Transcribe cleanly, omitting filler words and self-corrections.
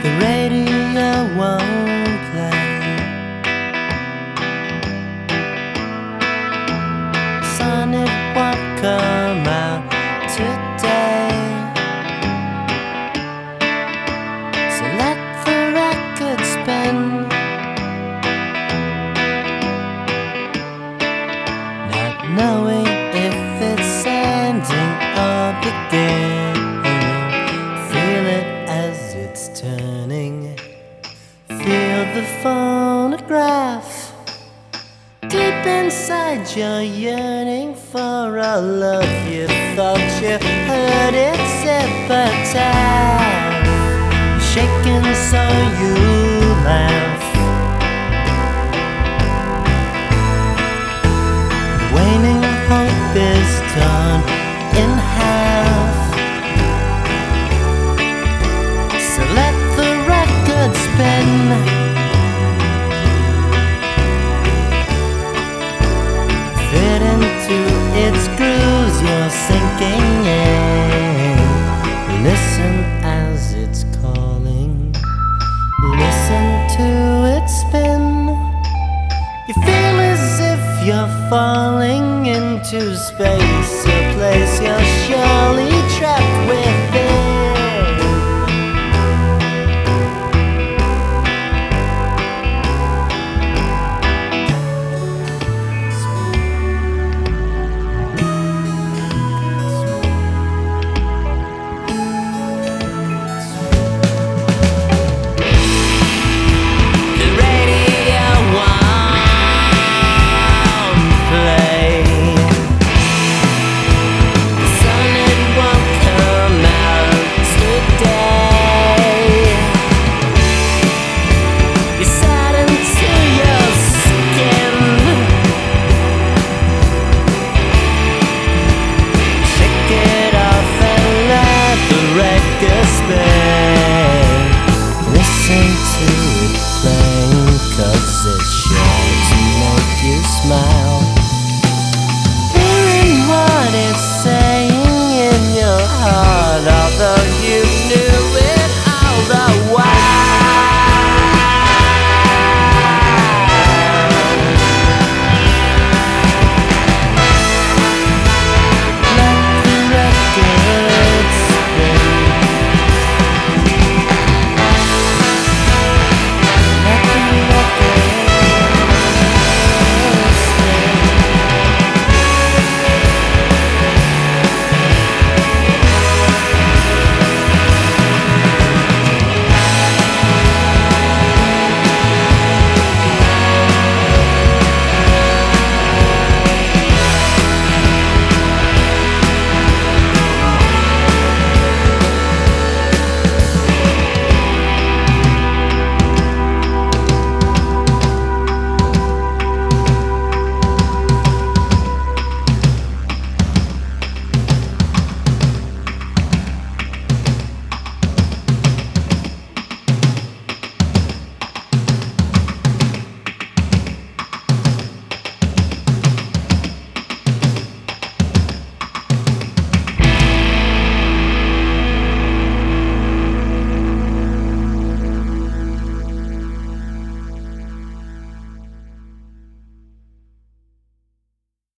The radio won't play. Sun, it won't come out today. So let the record spin, not knowing if it's ending or beginning. Feel it as it's turning. Feel the phonograph. Deep inside you're yearning for a love you thought you heard its epitaph. Shaking so you laugh. Waning hope is torn in half. So let the record spin. Fit into its grooves, you're sinking in. Listen as it's calling. Listen to it spin. You feel as if you're falling into space, a place you're surely trapped with.